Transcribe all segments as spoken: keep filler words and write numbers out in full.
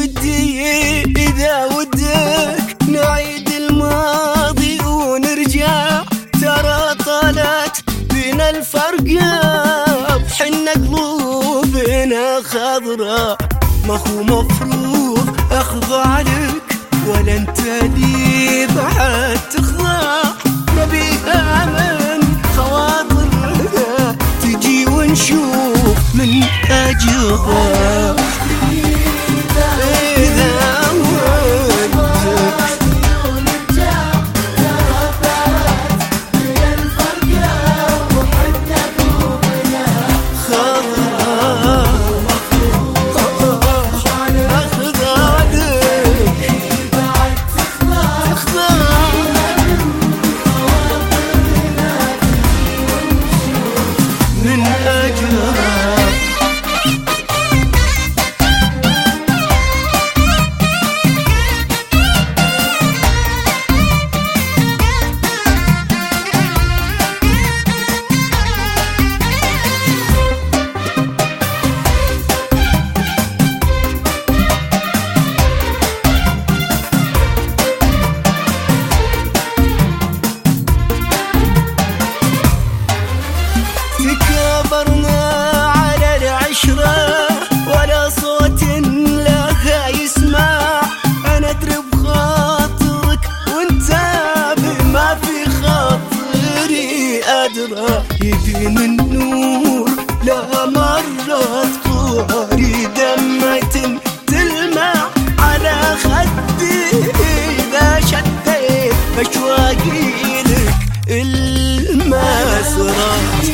ودي إذا ودك نعيد الماضي ونرجع، ترى طالت بنا الفرقة وحنا قلوبنا خضرا. ما هو مفروض أخضع لك ولا أنت لي بعد تخضع، نبيها من خواطرنا تجي ونشوف من أجرها. تكابرنا على العشرة ولا صوت لها يسمع، أنا أدري بخاطرك وانت بما في خاطري أدرى. يدين النور لا مرة طواري دمعة تلمع على خدي إذا شديت أشواقي لك المسرات.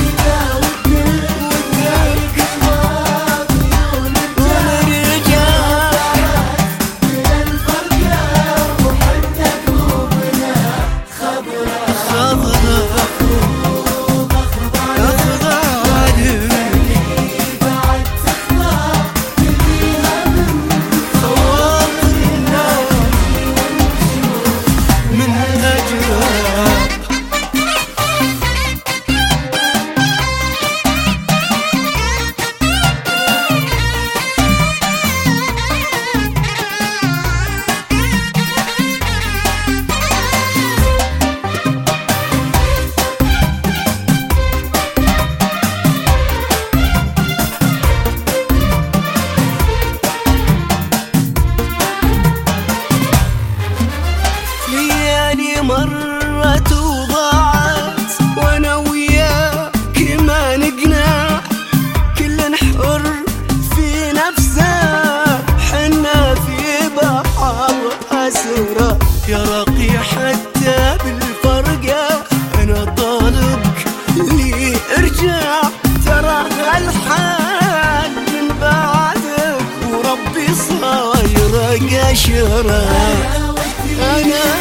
مرت وضاعت وانا وياك ما نقنع، كل حر في نفسه حنا في بحر أسرة. يا رقي حتى بالفرقة انا طالبك لي ارجع، ترى هالحال من بعدك وربي صاير قشرة. أنا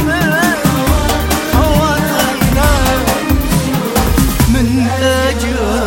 من أجل